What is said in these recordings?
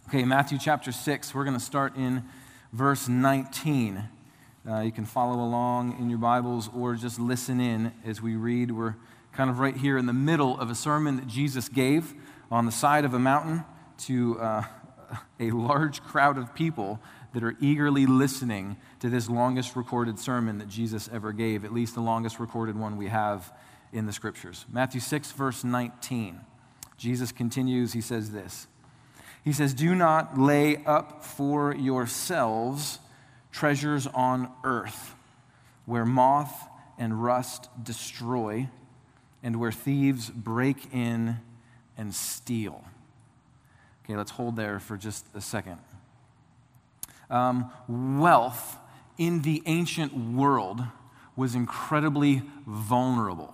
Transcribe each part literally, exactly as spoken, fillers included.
Okay, Matthew chapter six, we're going to start in verse nineteen. Uh, you can follow along in your Bibles or just listen in as we read. We're kind of right here in the middle of a sermon that Jesus gave on the side of a mountain to uh, a large crowd of people that are eagerly listening to this longest recorded sermon that Jesus ever gave, at least the longest recorded one we have in the Scriptures. Matthew six, verse nineteen. Jesus continues, he says this. He says, "Do not lay up for yourselves treasures on earth, where moth and rust destroy, and where thieves break in and steal." Okay, let's hold there for just a second. Um, wealth in the ancient world was incredibly vulnerable.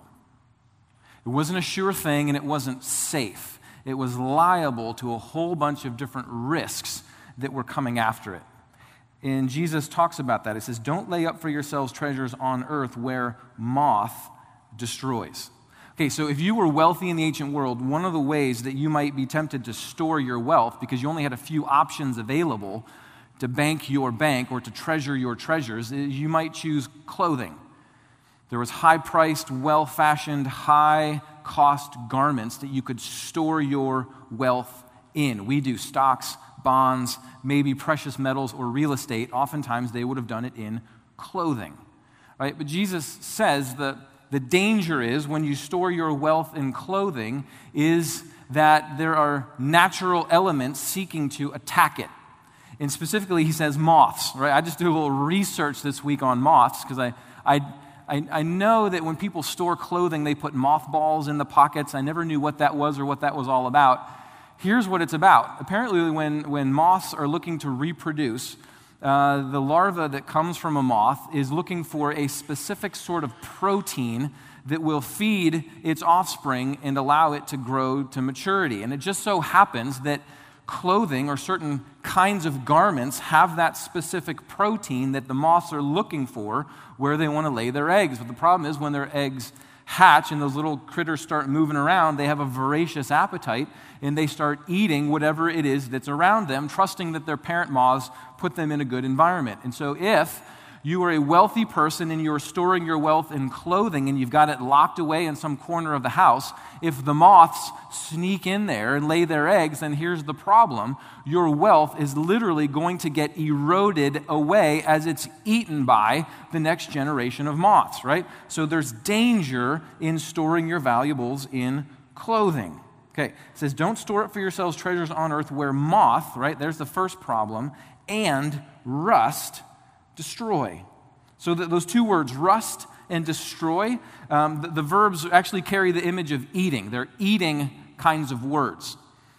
It wasn't a sure thing, and it wasn't safe. It was liable to a whole bunch of different risks that were coming after it. And Jesus talks about that. He says, don't lay up for yourselves treasures on earth where moth destroys. Okay, so if you were wealthy in the ancient world, one of the ways that you might be tempted to store your wealth, because you only had a few options available to bank your bank or to treasure your treasures, you might choose clothing. There was high-priced, well-fashioned, high-cost garments that you could store your wealth in. We do stocks, bonds, maybe precious metals or real estate. Oftentimes, they would have done it in clothing, right? But Jesus says that the danger is when you store your wealth in clothing is that there are natural elements seeking to attack it. And specifically, he says moths, right? I just did a little research this week on moths because I, I I, I know that when people store clothing, they put mothballs in the pockets. I never knew what that was or what that was all about. Here's what it's about. Apparently, when, when moths are looking to reproduce, uh, the larva that comes from a moth is looking for a specific sort of protein that will feed its offspring and allow it to grow to maturity. And it just so happens that clothing or certain kinds of garments have that specific protein that the moths are looking for where they want to lay their eggs. But the problem is when their eggs hatch and those little critters start moving around, they have a voracious appetite and they start eating whatever it is that's around them, trusting that their parent moths put them in a good environment. And so if you are a wealthy person and you're storing your wealth in clothing and you've got it locked away in some corner of the house, if the moths sneak in there and lay their eggs, then here's the problem. Your wealth is literally going to get eroded away as it's eaten by the next generation of moths, right? So there's danger in storing your valuables in clothing. Okay, it says, don't store up for yourselves treasures on earth where moth, right? There's the first problem, and rust destroy. So that those two words, rust and destroy, um, the, the verbs actually carry the image of eating. They're eating kinds of words,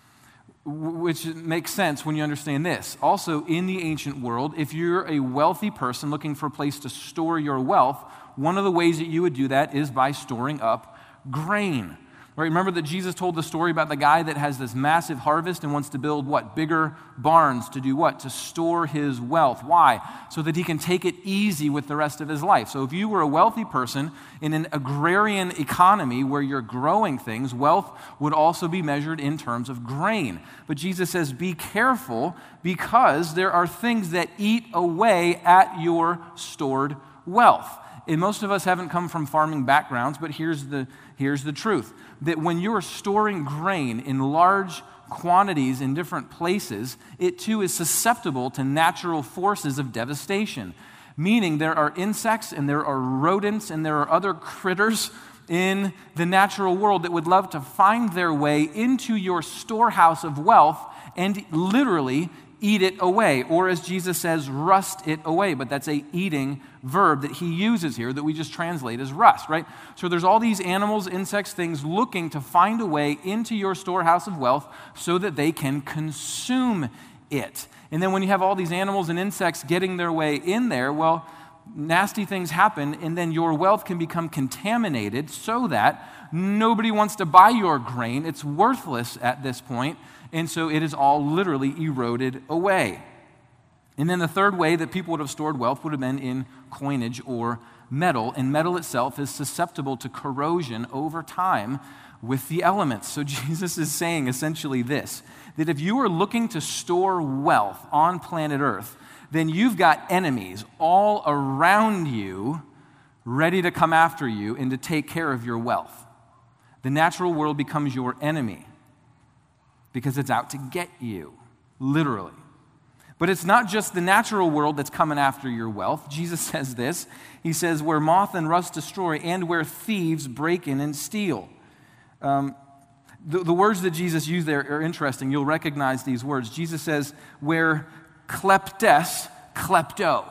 which makes sense when you understand this. Also, in the ancient world, if you're a wealthy person looking for a place to store your wealth, one of the ways that you would do that is by storing up grain. Right, remember that Jesus told the story about the guy that has this massive harvest and wants to build what? Bigger barns to do what? To store his wealth. Why? So that he can take it easy with the rest of his life. So if you were a wealthy person in an agrarian economy where you're growing things, wealth would also be measured in terms of grain. But Jesus says, be careful because there are things that eat away at your stored wealth. And most of us haven't come from farming backgrounds, but here's the, here's the truth. That when you're storing grain in large quantities in different places, it too is susceptible to natural forces of devastation. Meaning there are insects and there are rodents and there are other critters in the natural world that would love to find their way into your storehouse of wealth and literally eat it away, or as Jesus says, rust it away. But that's a eating verb that he uses here that we just translate as rust, right? So there's all these animals, insects, things looking to find a way into your storehouse of wealth so that they can consume it. And then when you have all these animals and insects getting their way in there, well, nasty things happen, and then your wealth can become contaminated so that nobody wants to buy your grain. It's worthless at this point. And so it is all literally eroded away. And then the third way that people would have stored wealth would have been in coinage or metal, and metal itself is susceptible to corrosion over time with the elements. So Jesus is saying essentially this, that if you are looking to store wealth on planet Earth, then you've got enemies all around you ready to come after you and to take care of your wealth. The natural world becomes your enemy because it's out to get you, literally. But it's not just the natural world that's coming after your wealth. Jesus says this. He says, where moth and rust destroy and where thieves break in and steal. Um, the, the words that Jesus used there are interesting. You'll recognize these words. Jesus says, where kleptes, klepto.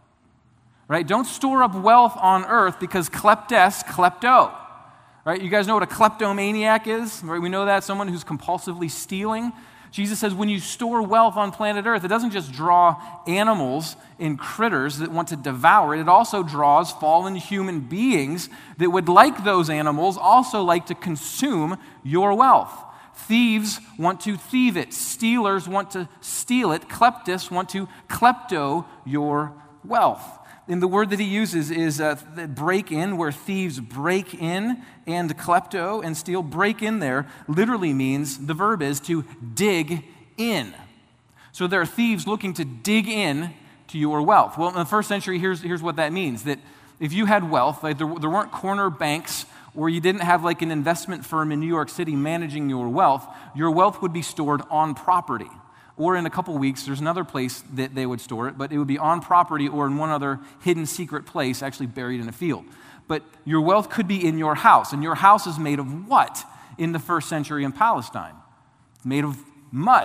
Right? Don't store up wealth on earth because kleptes, klepto. Right? You guys know what a kleptomaniac is? Right? We know that, someone who's compulsively stealing. Jesus says when you store wealth on planet Earth, it doesn't just draw animals and critters that want to devour it. It also draws fallen human beings that would, like those animals, also like to consume your wealth. Thieves want to thieve it. Stealers want to steal it. Kleptis want to klepto your wealth. And the word that he uses is uh, break in, where thieves break in, and klepto and steal. Break in there literally means, the verb is to dig in. So there are thieves looking to dig in to your wealth. Well, in the first century, here's, here's what that means. That if you had wealth, like there, there weren't corner banks, or you didn't have like an investment firm in New York City managing your wealth, your wealth would be stored on property. Or in a couple weeks, there's another place that they would store it, but it would be on property or in one other hidden secret place, actually buried in a field. But your wealth could be in your house, and your house is made of what in the first century in Palestine? It's made of mud.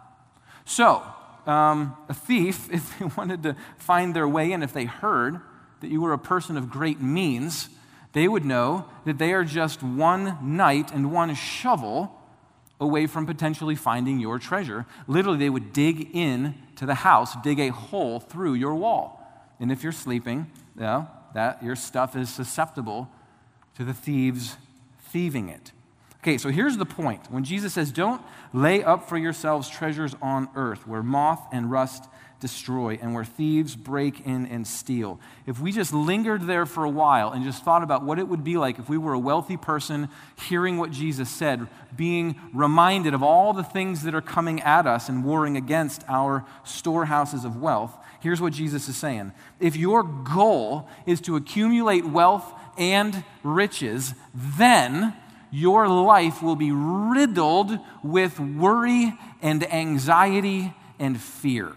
So, um, a thief, if they wanted to find their way in, if they heard that you were a person of great means, they would know that they are just one night and one shovel away from potentially finding your treasure. Literally, they would dig in to the house, dig a hole through your wall. And if you're sleeping, you know, that your stuff is susceptible to the thieves thieving it. Okay, so here's the point. When Jesus says, don't lay up for yourselves treasures on earth where moth and rust destroy and where thieves break in and steal. If we just lingered there for a while and just thought about what it would be like if we were a wealthy person hearing what Jesus said, being reminded of all the things that are coming at us and warring against our storehouses of wealth, here's what Jesus is saying. If your goal is to accumulate wealth and riches, then your life will be riddled with worry and anxiety and fear.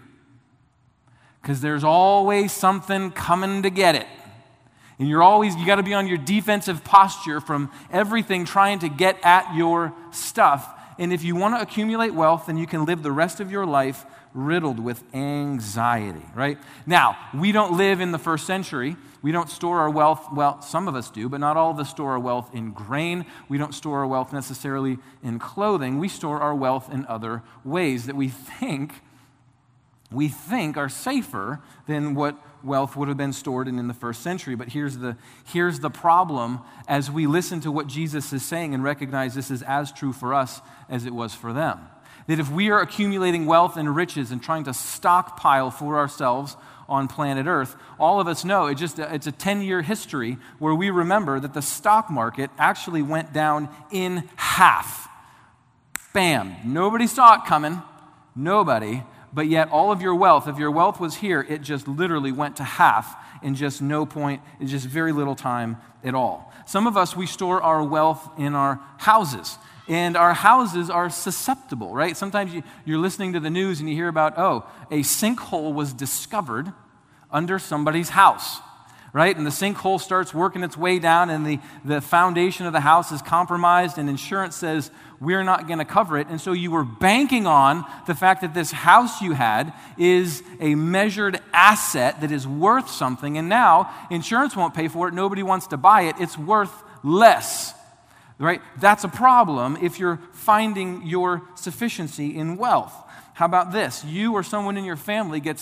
Because there's always something coming to get it. And you're always, you got to be on your defensive posture from everything trying to get at your stuff. And if you want to accumulate wealth, then you can live the rest of your life riddled with anxiety, right? Now, we don't live in the first century. We don't store our wealth, well, some of us do, but not all of us store our wealth in grain. We don't store our wealth necessarily in clothing. We store our wealth in other ways that we think we think are safer than what wealth would have been stored in in the first century. But here's the, here's the problem as we listen to what Jesus is saying and recognize this is as true for us as it was for them. That if we are accumulating wealth and riches and trying to stockpile for ourselves on planet Earth, all of us know it just, it's a ten-year history where we remember that the stock market actually went down in half. Bam. Nobody saw it coming. Nobody. But yet all of your wealth, if your wealth was here, it just literally went to half in just no point, in just very little time at all. Some of us, we store our wealth in our houses. And our houses are susceptible, right? Sometimes you, you're listening to the news and you hear about, oh, a sinkhole was discovered under somebody's house, right? And the sinkhole starts working its way down and the, the foundation of the house is compromised and insurance says, we're not going to cover it. And so you were banking on the fact that this house you had is a measured asset that is worth something. And now insurance won't pay for it. Nobody wants to buy it. It's worth less, right? That's a problem if you're finding your sufficiency in wealth. How about this? You or someone in your family gets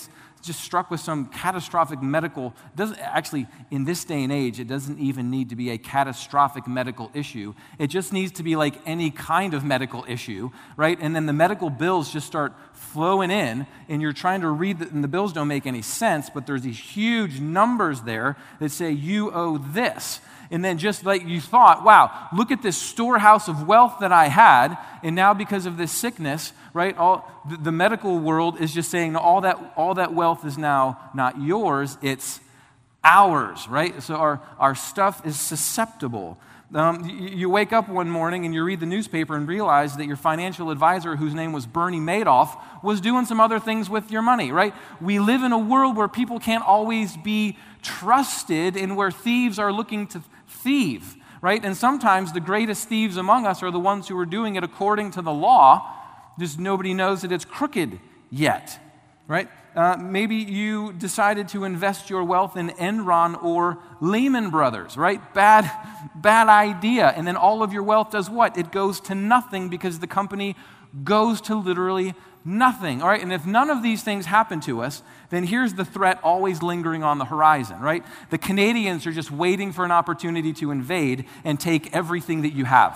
just struck with some catastrophic medical, doesn't actually, in this day and age, it doesn't even need to be a catastrophic medical issue. It just needs to be like any kind of medical issue, right? And then the medical bills just start flowing in, and you're trying to read, the, and the bills don't make any sense, but there's these huge numbers there that say you owe this. And then just like you thought, wow, look at this storehouse of wealth that I had, and now because of this sickness, right, all the, the medical world is just saying all that all that wealth is now not yours, it's ours, right? So our, our stuff is susceptible. Um, you, you wake up one morning and you read the newspaper and realize that your financial advisor, whose name was Bernie Madoff, was doing some other things with your money, right? We live in a world where people can't always be trusted and where thieves are looking to thieve, right? And sometimes the greatest thieves among us are the ones who are doing it according to the law, just nobody knows that it's crooked yet, right? Uh, maybe you decided to invest your wealth in Enron or Lehman Brothers, right? Bad, bad idea. And then all of your wealth does what? It goes to nothing because the company goes to literally nothing, all right? And if none of these things happen to us, then here's the threat always lingering on the horizon, right? The Canadians are just waiting for an opportunity to invade and take everything that you have.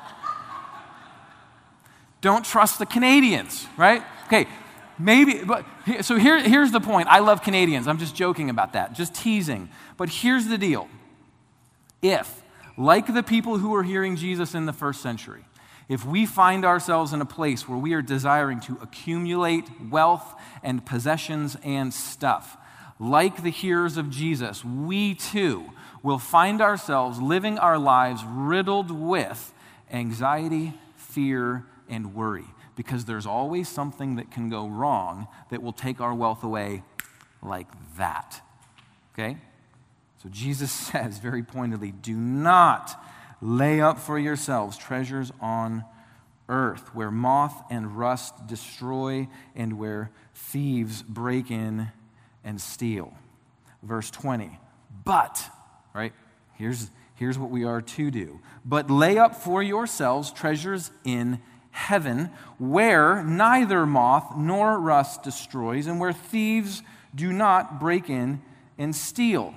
Don't trust the Canadians, right? Okay, maybe, but so here, here's the point. I love Canadians. I'm just joking about that, just teasing. But here's the deal. If, like the people who were hearing Jesus in the first century, if we find ourselves in a place where we are desiring to accumulate wealth and possessions and stuff, like the hearers of Jesus, we too will find ourselves living our lives riddled with anxiety, fear, and worry, because there's always something that can go wrong that will take our wealth away like that. Okay? So Jesus says very pointedly, do not lay up for yourselves treasures on earth, where moth and rust destroy and where thieves break in and steal. Verse twenty, but, right, here's, here's what we are to do. But lay up for yourselves treasures in heaven, where neither moth nor rust destroys, and where thieves do not break in and steal.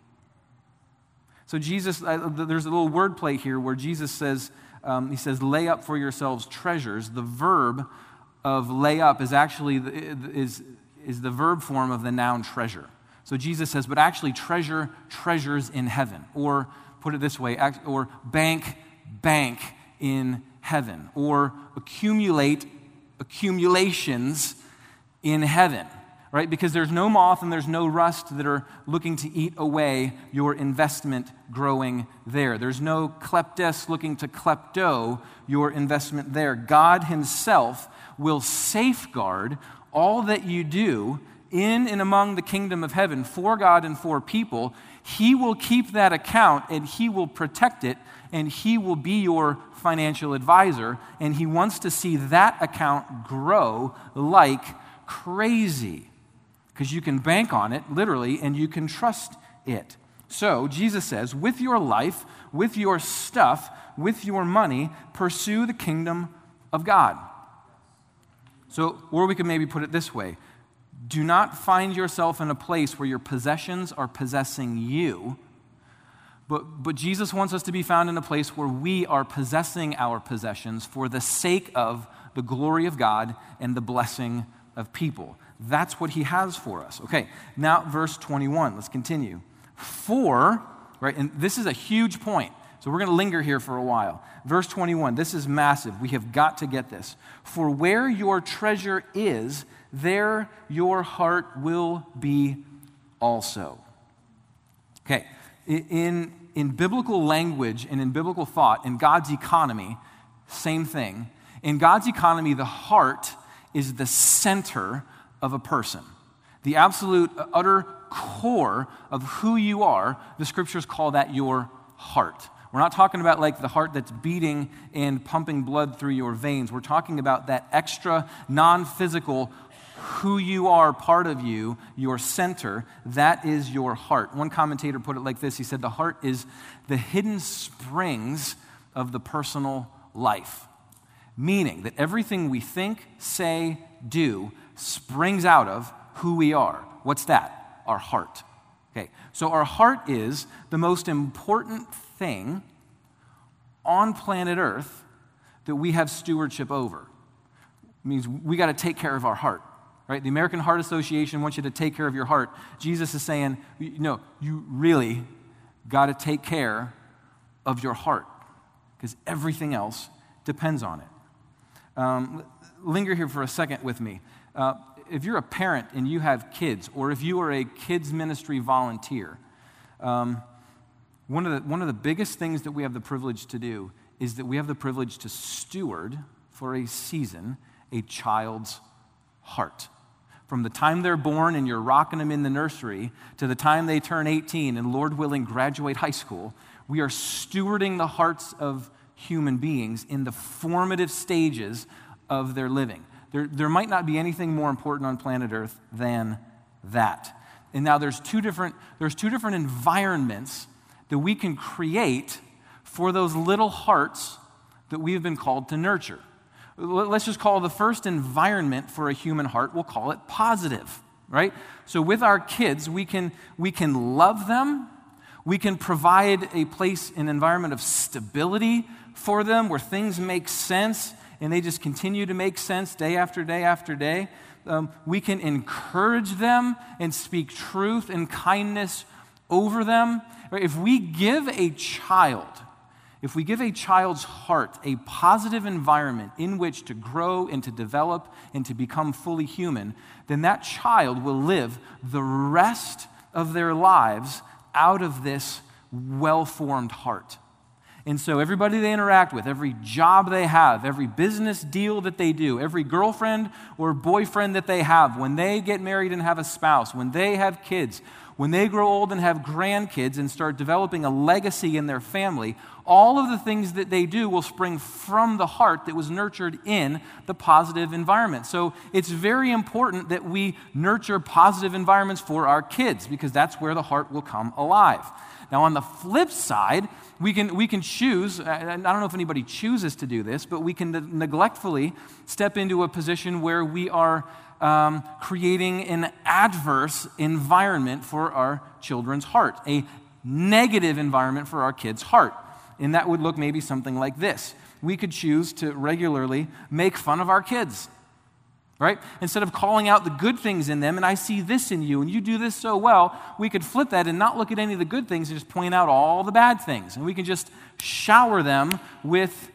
So Jesus, uh, there's a little wordplay here where Jesus says, um, he says, lay up for yourselves treasures. The verb of lay up is actually, is, is the verb form of the noun treasure. So Jesus says, but actually treasure treasures in heaven. Or put it this way, or bank, bank in heaven. Or accumulate accumulations in heaven. Right? Because there's no moth and there's no rust that are looking to eat away your investment growing there. There's no kleptes looking to klepto your investment there. God himself will safeguard all that you do in and among the kingdom of heaven for God and for people. He will keep that account and he will protect it, and he will be your financial advisor, and he wants to see that account grow like crazy. Because you can bank on it, literally, and you can trust it. So, Jesus says, with your life, with your stuff, with your money, pursue the kingdom of God. So, or we could maybe put it this way. Do not find yourself in a place where your possessions are possessing you, but, but Jesus wants us to be found in a place where we are possessing our possessions for the sake of the glory of God and the blessing of people. That's what he has for us. Okay, now verse twenty-one, let's continue. For, right, and this is a huge point, so we're going to linger here for a while. Verse twenty-one, this is massive. We have got to get this. For where your treasure is, there your heart will be also. Okay, in, in biblical language and in biblical thought, in God's economy, same thing. In God's economy, the heart is the center of a person. The absolute, utter core of who you are, the scriptures call that your heart. We're not talking about like the heart that's beating and pumping blood through your veins. We're talking about that extra, non-physical, who you are, part of you, your center. That is your heart. One commentator put it like this. He said, the heart is the hidden springs of the personal life. Meaning that everything we think, say, do springs out of who we are. What's that? Our heart. Okay, so our heart is the most important thing on planet Earth that we have stewardship over. It means we got to take care of our heart, right? The American Heart Association wants you to take care of your heart. Jesus is saying, no, you really got to take care of your heart because everything else depends on it. Um, linger here for a second with me. Uh, if you're a parent and you have kids, or if you are a kids ministry volunteer, um, one of the one of the biggest things that we have the privilege to do is that we have the privilege to steward for a season a child's heart. From the time they're born and you're rocking them in the nursery to the time they turn eighteen and, Lord willing, graduate high school, we are stewarding the hearts of human beings in the formative stages of their living. There, there might not be anything more important on planet Earth than that. And now there's two different, there's two different environments that we can create for those little hearts that we have been called to nurture. Let's just call the first environment for a human heart, we'll call it positive, right? So with our kids, we can, we can love them. We can provide a place, an environment of stability for them where things make sense and they just continue to make sense day after day after day. Um, we can encourage them and speak truth and kindness over them. If we give a child, if we give a child's heart a positive environment in which to grow and to develop and to become fully human, then that child will live the rest of their lives out of this well-formed heart. And so everybody they interact with, every job they have, every business deal that they do, every girlfriend or boyfriend that they have, when they get married and have a spouse, when they have kids, when they grow old and have grandkids and start developing a legacy in their family, all of the things that they do will spring from the heart that was nurtured in the positive environment. So it's very important that we nurture positive environments for our kids because that's where the heart will come alive. Now, on the flip side, we can we can choose, I don't know if anybody chooses to do this, but we can ne- neglectfully step into a position where we are um, creating an adverse environment for our children's heart, a negative environment for our kids' heart. And that would look maybe something like this. We could choose to regularly make fun of our kids. Right? Instead of calling out the good things in them, and I see this in you, and you do this so well, we could flip that and not look at any of the good things and just point out all the bad things. And we can just shower them with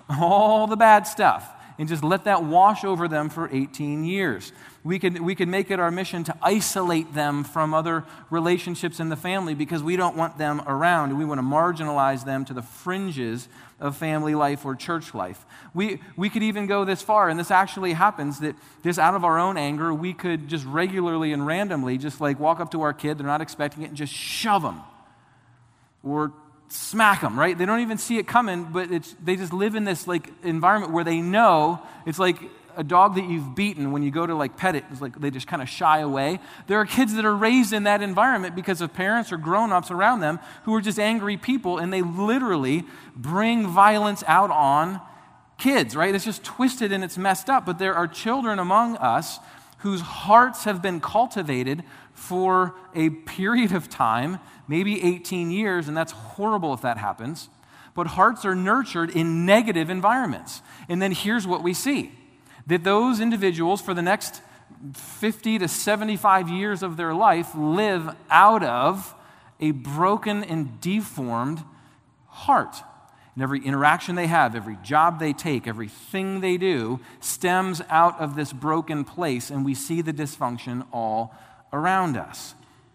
all the bad stuff and just let that wash over them for eighteen years. We could, we could make it our mission to isolate them from other relationships in the family because we don't want them around, and we want to marginalize them to the fringes of family life or church life. We we could even go this far, and this actually happens, that just out of our own anger, we could just regularly and randomly just like walk up to our kid, they're not expecting it, and just shove them or smack them, right? They don't even see it coming, but it's they just live in this like environment where they know it's like a dog that you've beaten. When you go to like pet it, it's like they just kind of shy away. There are kids that are raised in that environment because of parents or grown-ups around them who are just angry people, and they literally bring violence out on kids, right? It's just twisted and it's messed up, but there are children among us whose hearts have been cultivated for a period of time, maybe eighteen years, and that's horrible if that happens, but hearts are nurtured in negative environments. And then here's what we see, that those individuals for the next fifty to seventy-five years of their life live out of a broken and deformed heart. And every interaction they have, every job they take, everything they do stems out of this broken place, and we see the dysfunction all around us.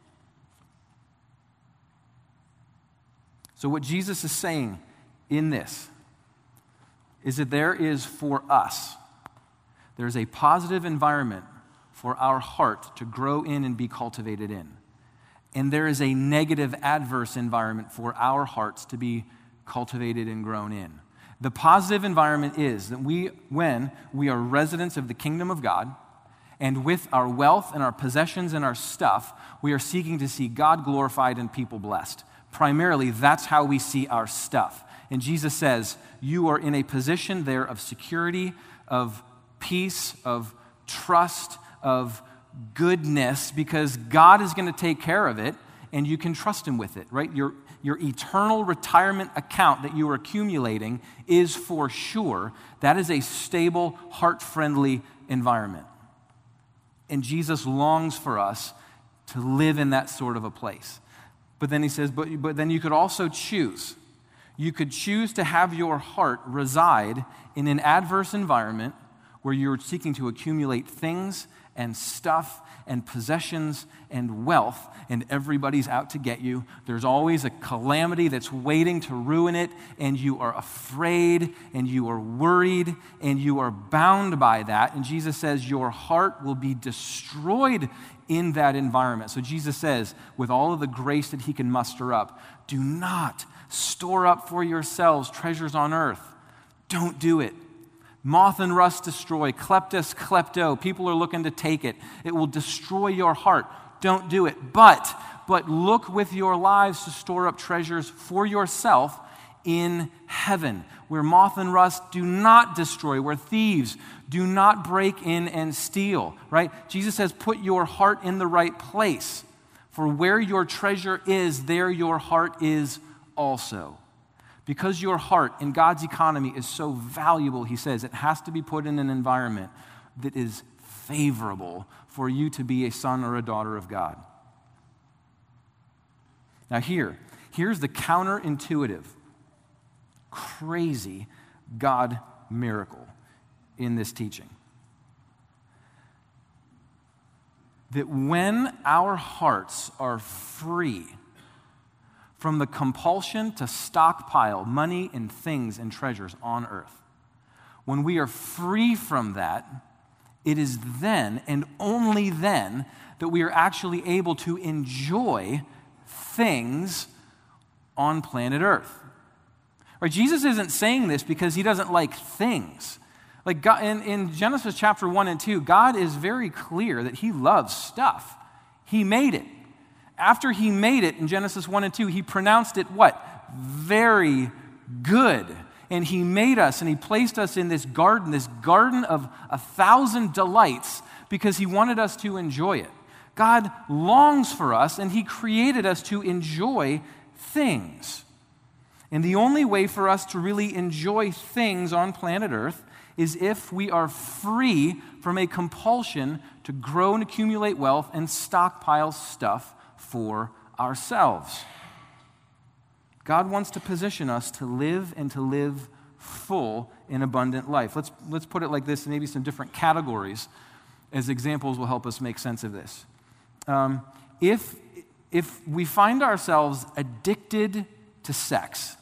So what Jesus is saying in this is that there is for us, there's a positive environment for our heart to grow in and be cultivated in. And there is a negative, adverse environment for our hearts to be cultivated and grown in. The positive environment is that we, when we are residents of the kingdom of God, and with our wealth and our possessions and our stuff, we are seeking to see God glorified and people blessed. Primarily, that's how we see our stuff. And Jesus says, you are in a position there of security, of peace, of trust, of goodness because God is going to take care of it and you can trust him with it, right? Your, your eternal retirement account that you are accumulating is for sure. That is a stable, heart-friendly environment. And Jesus longs for us to live in that sort of a place. But then he says, but, but then you could also choose. You could choose to have your heart reside in an adverse environment where you're seeking to accumulate things and stuff and possessions and wealth, and everybody's out to get you. There's always a calamity that's waiting to ruin it, and you are afraid, and you are worried, and you are bound by that. And Jesus says your heart will be destroyed in that environment. So Jesus says, with all of the grace that he can muster up, do not store up for yourselves treasures on earth. Don't do it. Moth and rust destroy, kleptos, klepto. People are looking to take it. It will destroy your heart. Don't do it. But, but look with your lives to store up treasures for yourself in heaven, where moth and rust do not destroy, where thieves do not break in and steal, right? Jesus says, put your heart in the right place. For where your treasure is, there your heart is also. Because your heart in God's economy is so valuable, he says, it has to be put in an environment that is favorable for you to be a son or a daughter of God. Now here, here's the counterintuitive, crazy God miracle in this teaching. That when our hearts are free from the compulsion to stockpile money and things and treasures on earth, when we are free from that, it is then and only then that we are actually able to enjoy things on planet Earth. Right? Jesus isn't saying this because he doesn't like things. Like God, in, in Genesis chapter one and two, God is very clear that he loves stuff. He made it. After he made it in Genesis one and two, he pronounced it what? Very good. And he made us and he placed us in this garden, this garden of a thousand delights, because he wanted us to enjoy it. God longs for us and he created us to enjoy things. And the only way for us to really enjoy things on planet Earth is if we are free from a compulsion to grow and accumulate wealth and stockpile stuff for ourselves. God wants to position us to live and to live full and abundant life. Let's, let's put it like this, maybe some different categories as examples will help us make sense of this. Um, if, if we find ourselves addicted to sex,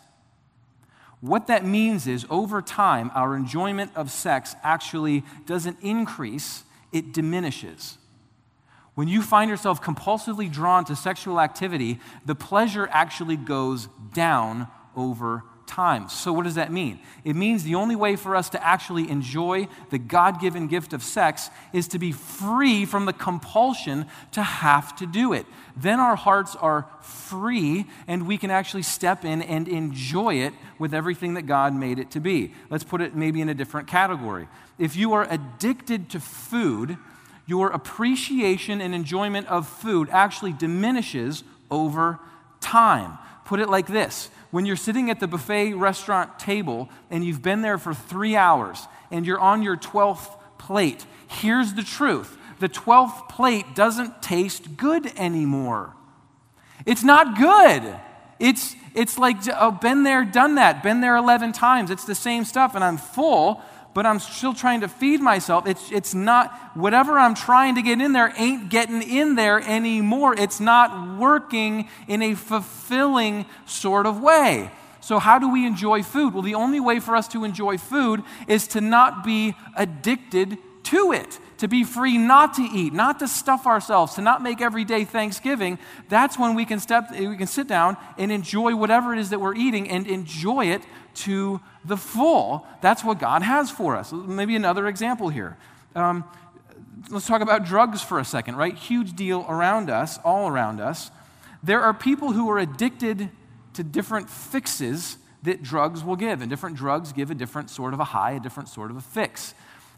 what that means is over time, our enjoyment of sex actually doesn't increase, it diminishes. When you find yourself compulsively drawn to sexual activity, the pleasure actually goes down over time. So what does that mean? It means the only way for us to actually enjoy the God-given gift of sex is to be free from the compulsion to have to do it. Then our hearts are free and we can actually step in and enjoy it with everything that God made it to be. Let's put it maybe in a different category. If you are addicted to food, your appreciation and enjoyment of food actually diminishes over time. Put it like this. When you're sitting at the buffet restaurant table and you've been there for three hours and you're on your twelfth plate, here's the truth. The twelfth plate doesn't taste good anymore. It's not good. It's, it's like, oh, been there, done that, been there eleven times. It's the same stuff and I'm full, but I'm still trying to feed myself. It's, it's not, whatever I'm trying to get in there ain't getting in there anymore. It's not working in a fulfilling sort of way. So how do we enjoy food? Well, the only way for us to enjoy food is to not be addicted to it, to be free not to eat, not to stuff ourselves, to not make every day Thanksgiving. That's when we can step, we can sit down and enjoy whatever it is that we're eating and enjoy it to the full. That's what God has for us. Maybe another example here. Um, let's talk about drugs for a second, right? Huge deal around us, all around us. There are people who are addicted to different fixes that drugs will give, and different drugs give a different sort of a high, a different sort of a fix.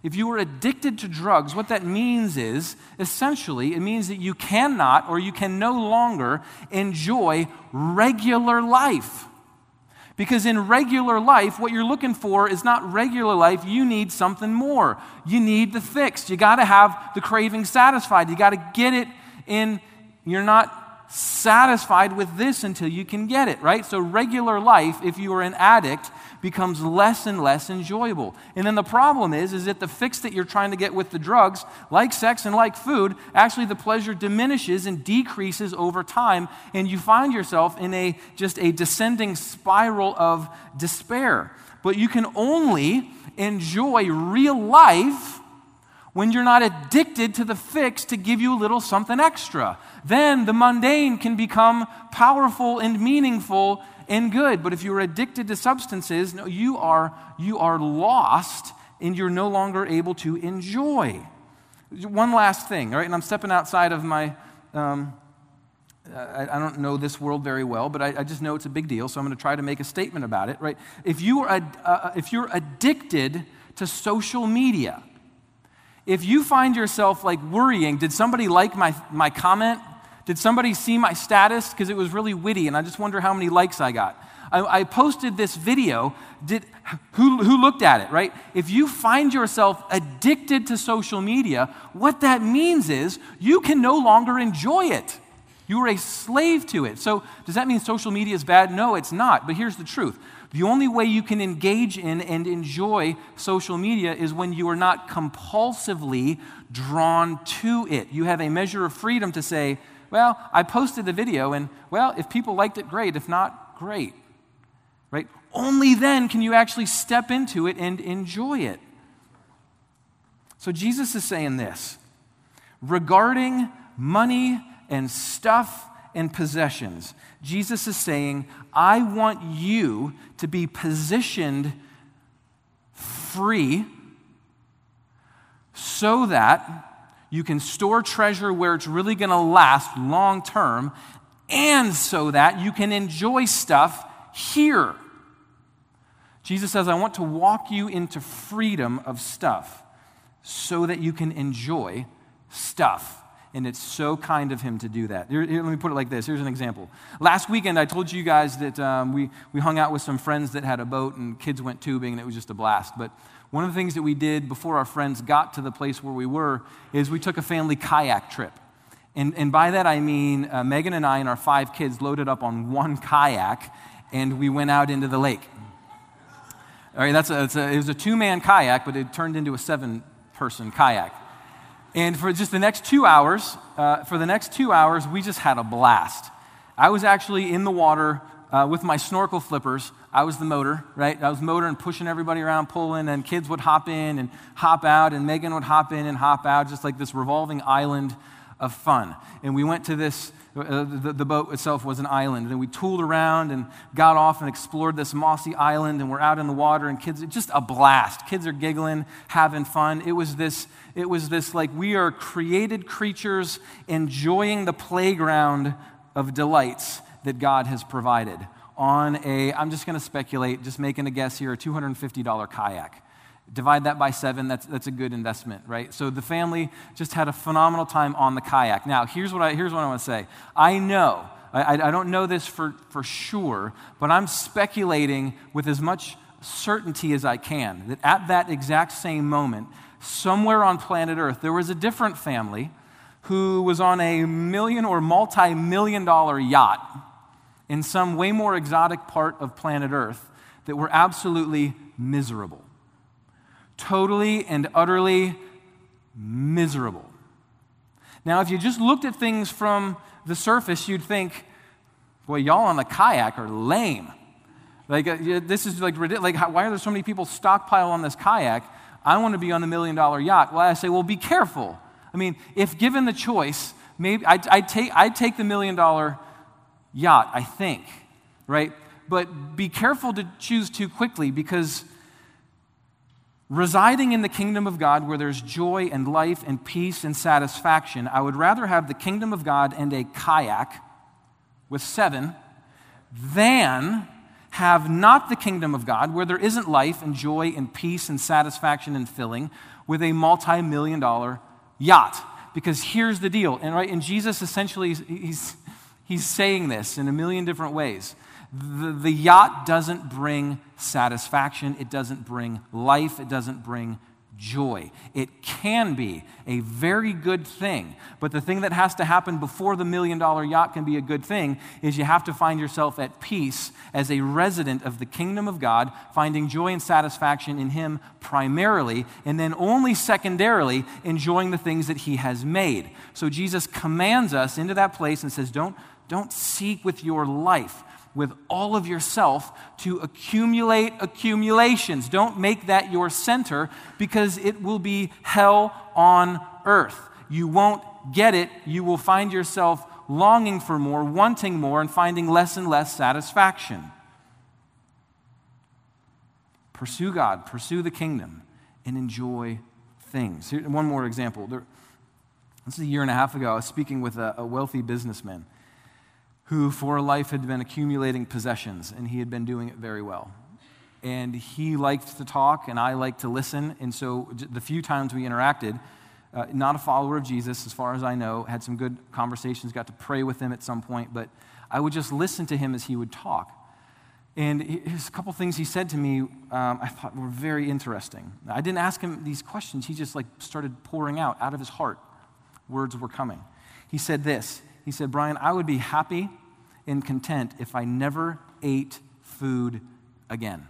If you are addicted to drugs, what that means is, essentially, it means that you cannot or you can no longer enjoy regular life. Because in regular life, what you're looking for is not regular life. You need something more. You need the fix. You got to have the craving satisfied. You got to get it in. You're not satisfied with this until you can get it, right? So regular life, if you are an addict, becomes less and less enjoyable. And then the problem is, is that the fix that you're trying to get with the drugs, like sex and like food, actually the pleasure diminishes and decreases over time, and you find yourself in a just a descending spiral of despair. But you can only enjoy real life when you're not addicted to the fix to give you a little something extra. Then the mundane can become powerful and meaningful and good. But if you're addicted to substances, no, you are, you are lost and you're no longer able to enjoy. One last thing, all right? And I'm stepping outside of my, um, I, I don't know this world very well, but I, I just know it's a big deal, so I'm going to try to make a statement about it, right? If you are, uh, if you're addicted to social media, if you find yourself like worrying, did somebody like my, my comment? Did somebody see my status? Because it was really witty, and I just wonder how many likes I got. I, I posted this video. Did who, who looked at it, right? If you find yourself addicted to social media, what that means is you can no longer enjoy it. You are a slave to it. So does that mean social media is bad? No, it's not. But here's the truth. The only way you can engage in and enjoy social media is when you are not compulsively drawn to it. You have a measure of freedom to say, well, I posted the video, and, well, if people liked it, great. If not, great. Right? Only then can you actually step into it and enjoy it. So Jesus is saying this. Regarding money and stuff and possessions, Jesus is saying, I want you to be positioned free so that you can store treasure where it's really going to last long term, and so that you can enjoy stuff here. Jesus says, I want to walk you into freedom of stuff so that you can enjoy stuff. And it's so kind of him to do that. Here, here, let me put it like this. Here's an example. Last weekend, I told you guys that um, we, we hung out with some friends that had a boat, and kids went tubing, and it was just a blast. But one of the things that we did before our friends got to the place where we were is we took a family kayak trip. And, and by that, I mean uh, Megan and I and our five kids loaded up on one kayak, and we went out into the lake. All right, that's a, it's a, it was a two-man kayak, but it turned into a seven-person kayak. And for just the next two hours, uh, for the next two hours, we just had a blast. I was actually in the water uh, with my snorkel flippers. I was the motor, right? I was motoring, pushing everybody around, pulling, and kids would hop in and hop out, and Megan would hop in and hop out, just like this revolving island of fun. And we went to this, uh, the, the boat itself was an island, and we tooled around and got off and explored this mossy island, and we're out in the water, and kids, just a blast. Kids are giggling, having fun. It was this, it was this like we are created creatures enjoying the playground of delights that God has provided on a, I'm just going to speculate, just making a guess here, a two hundred fifty dollars kayak. Divide that by seven, that's that's a good investment, right? So the family just had a phenomenal time on the kayak. Now, here's what I here's what I want to say. I know, I, I don't know this for, for sure, but I'm speculating with as much certainty as I can that at that exact same moment, somewhere on planet Earth, there was a different family who was on a million or multi-million dollar yacht in some way more exotic part of planet Earth that were absolutely miserable. Totally and utterly miserable. Now, if you just looked at things from the surface, you'd think, boy, y'all on the kayak are lame. Like, uh, this is like ridiculous. Like, how, why are there so many people stockpile on this kayak? I want to be on the million dollar yacht. Well, I say, well, be careful. I mean, if given the choice, maybe I'd, I'd take I'd take the million dollar yacht, I think, right? But be careful to choose too quickly, because residing in the kingdom of God where there's joy and life and peace and satisfaction, I would rather have the kingdom of God and a kayak with seven than have not the kingdom of God where there isn't life and joy and peace and satisfaction and filling, with a multi-million dollar yacht. Because here's the deal, and right, and Jesus essentially, he's, he's saying this in a million different ways. The, the yacht doesn't bring satisfaction, it doesn't bring life, it doesn't bring joy. It can be a very good thing, but the thing that has to happen before the million dollar yacht can be a good thing is you have to find yourself at peace as a resident of the kingdom of God, finding joy and satisfaction in Him primarily, and then only secondarily enjoying the things that He has made. So Jesus commands us into that place and says, don't, don't seek with your life, with all of yourself, to accumulate accumulations. Don't make that your center, because it will be hell on earth. You won't get it. You will find yourself longing for more, wanting more, and finding less and less satisfaction. Pursue God, pursue the kingdom, and enjoy things. Here, one more example. There, this is a year and a half ago. I was speaking with a, a wealthy businessman who for a life had been accumulating possessions, and he had been doing it very well. And he liked to talk, and I liked to listen, and so the few times we interacted, uh, not a follower of Jesus, as far as I know, had some good conversations, got to pray with him at some point, but I would just listen to him as he would talk. And there's a couple things he said to me um, I thought were very interesting. I didn't ask him these questions. He just like started pouring out, out of his heart. Words were coming. He said this. He said, Brian, I would be happy and content if I never ate food again.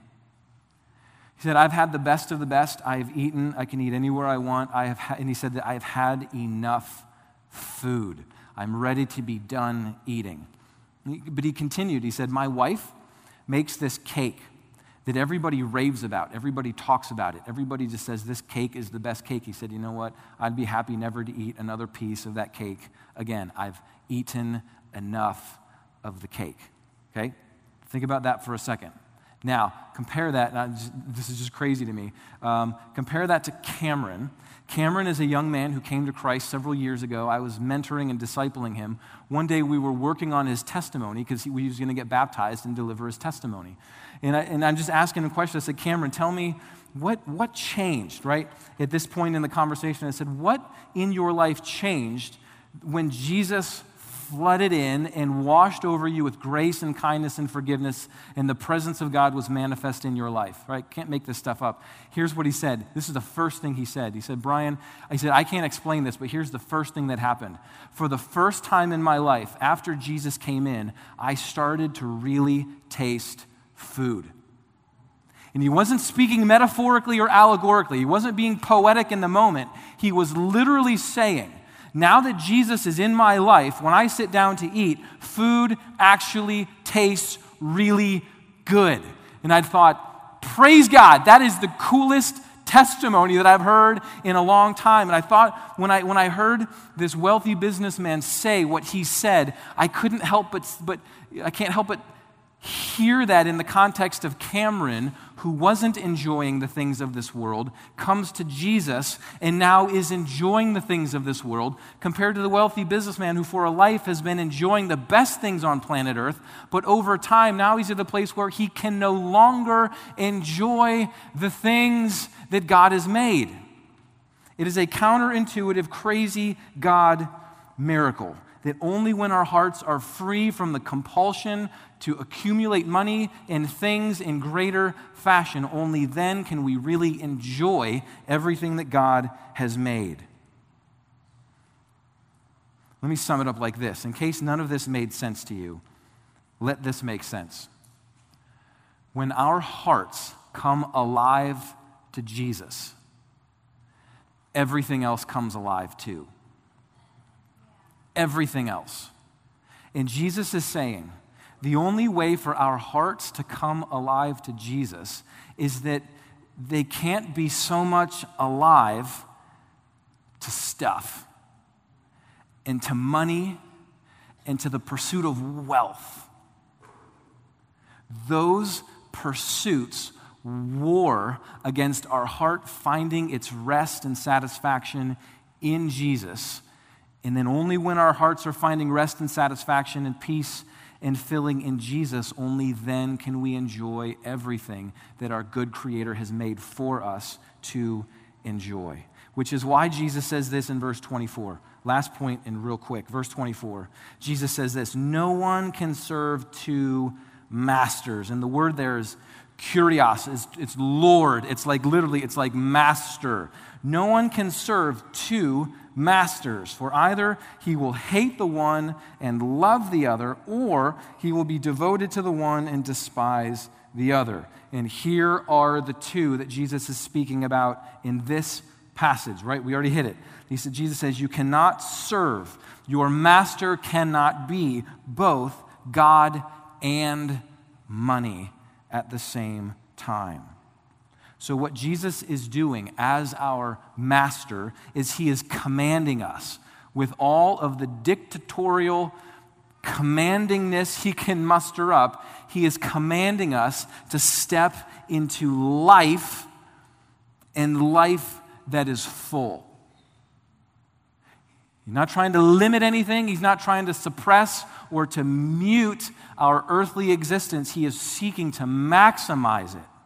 He said, I've had the best of the best. I have eaten. I can eat anywhere I want. I have, ha-, and he said that I have had enough food. I'm ready to be done eating. But he continued. He said, my wife makes this cake that everybody raves about. Everybody talks about it. Everybody just says this cake is the best cake. He said, you know what? I'd be happy never to eat another piece of that cake again. I've eaten enough of the cake. Okay? Think about that for a second. Now, compare that. Now, this is just crazy to me. Um, compare that to Cameron. Cameron is a young man who came to Christ several years ago. I was mentoring and discipling him. One day we were working on his testimony because he, he was going to get baptized and deliver his testimony. And, I, and I'm just asking him a question. I said, Cameron, tell me what, what changed, right? At this point in the conversation, I said, what in your life changed when Jesus flooded in and washed over you with grace and kindness and forgiveness, and the presence of God was manifest in your life, right? Can't make this stuff up. Here's what he said. This is the first thing he said. He said, Brian, I said, I can't explain this, but here's the first thing that happened. For the first time in my life, after Jesus came in, I started to really taste food. And he wasn't speaking metaphorically or allegorically. He wasn't being poetic in the moment. He was literally saying, now that Jesus is in my life, when I sit down to eat, food actually tastes really good. And I thought, praise God, that is the coolest testimony that I've heard in a long time. And I thought when I when I heard this wealthy businessman say what he said, I couldn't help but, but I can't help but hear that in the context of Cameron, who wasn't enjoying the things of this world, comes to Jesus and now is enjoying the things of this world, compared to the wealthy businessman who for a life has been enjoying the best things on planet Earth, but over time now he's at the place where he can no longer enjoy the things that God has made. It is a counterintuitive, crazy God miracle that only when our hearts are free from the compulsion to accumulate money and things in greater fashion, only then can we really enjoy everything that God has made. Let me sum it up like this. In case none of this made sense to you, let this make sense. When our hearts come alive to Jesus, everything else comes alive too. Everything else. And Jesus is saying, the only way for our hearts to come alive to Jesus is that they can't be so much alive to stuff and to money and to the pursuit of wealth. Those pursuits war against our heart finding its rest and satisfaction in Jesus. And then only when our hearts are finding rest and satisfaction and peace and filling in Jesus, only then can we enjoy everything that our good Creator has made for us to enjoy. Which is why Jesus says this in verse twenty-four. Last point and real quick, verse twenty-four. Jesus says this, no one can serve two masters. And the word there is kurios. It's, it's Lord. It's like literally, it's like master. No one can serve two masters, for either he will hate the one and love the other, or he will be devoted to the one and despise the other. And here are the two that Jesus is speaking about in this passage, right? We already hit it. He said, Jesus says, you cannot serve. Your master cannot be both God and money at the same time. So what Jesus is doing as our master is he is commanding us with all of the dictatorial commandingness he can muster up. He is commanding us to step into life, and life that is full. He's not trying to limit anything. He's not trying to suppress or to mute our earthly existence. He is seeking to maximize it,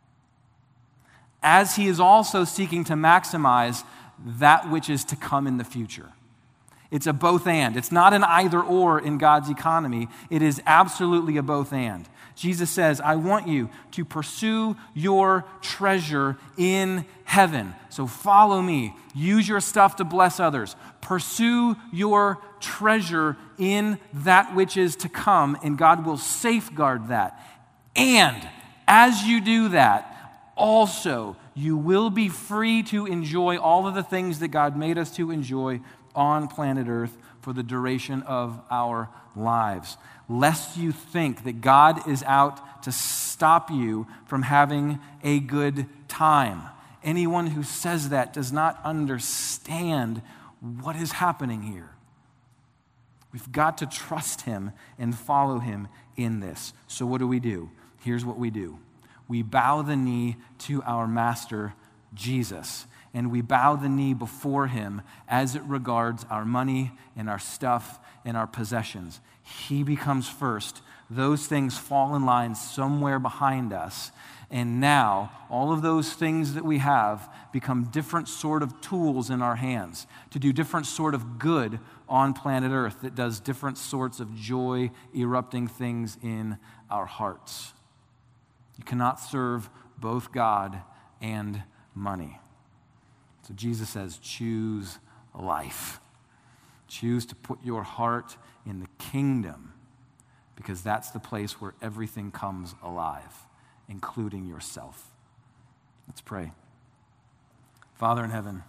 as he is also seeking to maximize that which is to come in the future. It's a both and. It's not an either or in God's economy. It is absolutely a both and. Jesus says, I want you to pursue your treasure in heaven. So follow me. Use your stuff to bless others. Pursue your treasure in that which is to come, and God will safeguard that. And as you do that, also you will be free to enjoy all of the things that God made us to enjoy on planet Earth for the duration of our lives. Lest you think that God is out to stop you from having a good time. Anyone who says that does not understand what is happening here. We've got to trust him and follow him in this. So what do we do? Here's what we do. We bow the knee to our master, Jesus. And we bow the knee before him as it regards our money and our stuff and our possessions. He becomes first. Those things fall in line somewhere behind us. And now, all of those things that we have become different sort of tools in our hands to do different sort of good on planet Earth that does different sorts of joy erupting things in our hearts. You cannot serve both God and money. So Jesus says, choose life. Choose to put your heart in the kingdom, because that's the place where everything comes alive, including yourself. Let's pray. Father in heaven,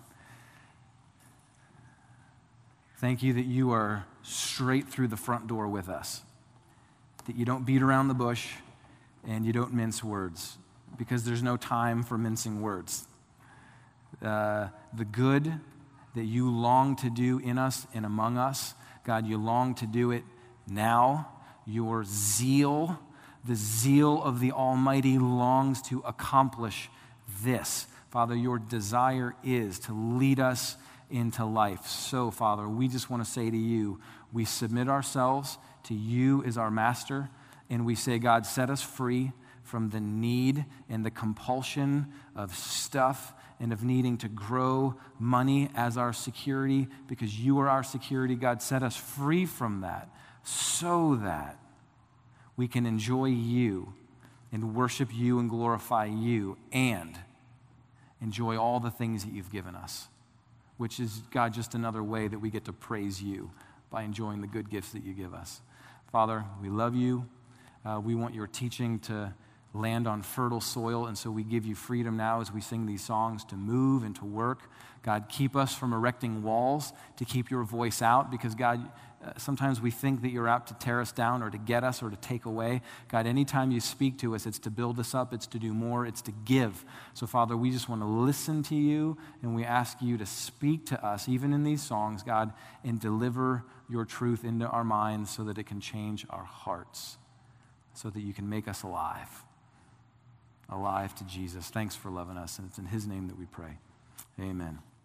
thank you that you are straight through the front door with us, that you don't beat around the bush and you don't mince words, because there's no time for mincing words. Uh, the good that you long to do in us and among us, God, you long to do it now. Your zeal, the zeal of the Almighty, longs to accomplish this. Father, your desire is to lead us into life. So, Father, we just want to say to you, we submit ourselves to you as our master, and we say, God, set us free from the need and the compulsion of stuff and of needing to grow money as our security, because you are our security. God, set us free from that so that we can enjoy you and worship you and glorify you and enjoy all the things that you've given us, which is, God, just another way that we get to praise you by enjoying the good gifts that you give us. Father, we love you. Uh, we want your teaching to land on fertile soil, and so we give you freedom now as we sing these songs to move and to work. God, keep us from erecting walls to keep your voice out, because God, uh, sometimes we think that you're out to tear us down or to get us or to take away. God, anytime you speak to us, it's to build us up, it's to do more, it's to give. So Father, we just want to listen to you, and we ask you to speak to us, even in these songs, God, and deliver your truth into our minds so that it can change our hearts, so that you can make us alive. Alive to Jesus. Thanks for loving us, and it's in his name that we pray. Amen.